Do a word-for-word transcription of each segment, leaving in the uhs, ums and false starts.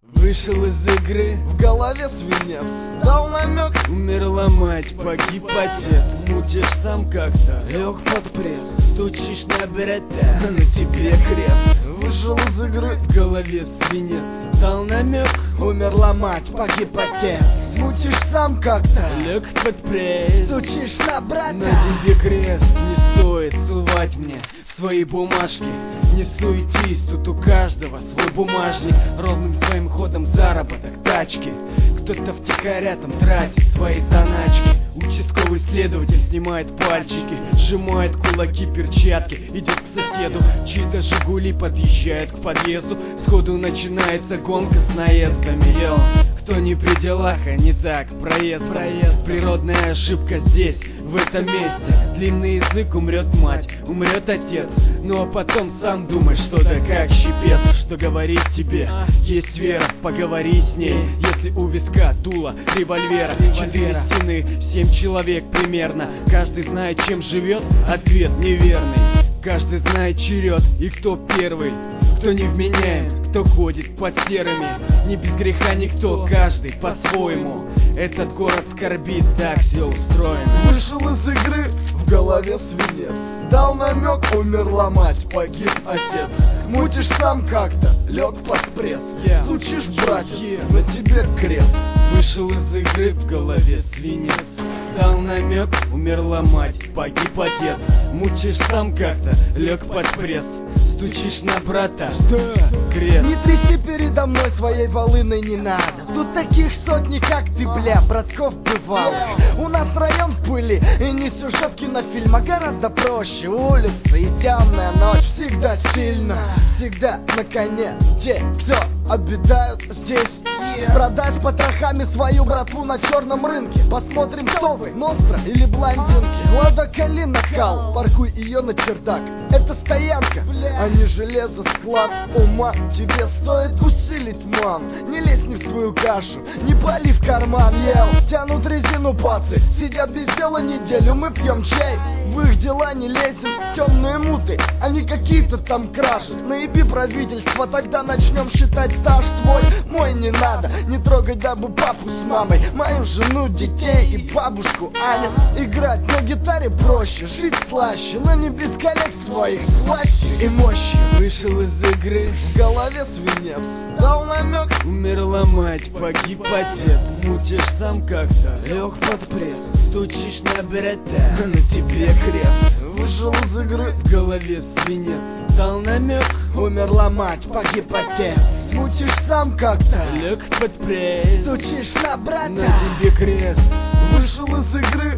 Вышел из игры, в голове свинец, дал намек, умерла мать, погиб отец. Мутишь сам как-то, лег под пресс, стучишь на брата, а на тебе крест. Вышел из игры, в голове свинец, дал намек, умерла мать, погиб отец. Мутишь сам как-то, лег под пресс, стучишь на брата, на тебе крест. Не стоит сувать мне свои бумажки, не суетись, тут у каждого свой бумажник. Ровным своим ходом заработок тачки, кто-то втихаря там тратит свои заначки. Участковый следователь снимает пальчики, сжимает кулаки, перчатки, идет к соседу, чьи-то жигули подъезжают к подъезду. Сходу начинается гонка с наездами. Йо, кто не при делах, а не так, проезд, проезд. Природная ошибка здесь, в этом месте. Длинный язык, умрет мать, умрет отец. Ну а потом сам думаешь, что-то как щипец. Что говорить тебе, есть вера, поговори с ней. Если у виска дуло револьвера, четыре стены, семь человек примерно. Каждый знает, чем живет, ответ неверный. Каждый знает черед и кто первый, кто невменяем, кто ходит под серыми. Не без греха никто, каждый по-своему. Этот город скорбит, так все устроено. Вышел из игры, в голове свинец, дал намек, умерла мать, погиб отец. Мутишь сам как-то, лег под пресс, yeah. Стучишь, братец, yeah. На тебе крест. Вышел из игры, в голове свинец, дал намек, умерла мать, погиб отец. Мучишь сам как-то, лег под пресс, стучишь на брата, да. Крест. Не тряси передо мной своей волыной, не надо. Тут таких сотни, как ты, бля, братков бывало. У нас район в пыли, и не сюжет кинофильма, гораздо проще. Улица и темная ночь всегда сильно, всегда на коне те, кто обитают здесь. Продать потрохами свою братву на черном рынке. Посмотрим, кто вы, монстра или блондинки. Лада Калина кал, паркуй ее на чердак. Это стоянка, а не железосклад ума. Тебе стоит усилить, мам. Не лезь не в свою кашу, не пали в карман. Ел, тянут резину пацы, сидят без дела неделю. Мы пьем чай, в их дела не лезем. Темные муты, а не какие-то там кражи. Наеби правительство, тогда начнем считать стаж твой. Мой не надо, не трогай дабы папу с мамой, мою жену, детей и бабушку Аню. Играть на гитаре проще, жить слаще, но не без коллег своих слаще и мощи. Вышел из игры, в голове свинец, дал намек, умерла мать, погиб отец. Мутишь сам как-то, лег под пресс, стучишь на брата, а на тебе крест. Вышел из игры, в голове свинец, дал намек, умерла мать, погиб отец. Мутишь сам как-то, лег под пресс, стучишь на брата, на тебе крест. Вышел из игры,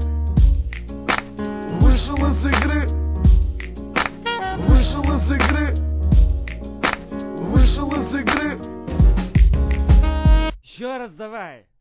вышел из игры, вышел из игры, вышел из игры. Еще раз давай.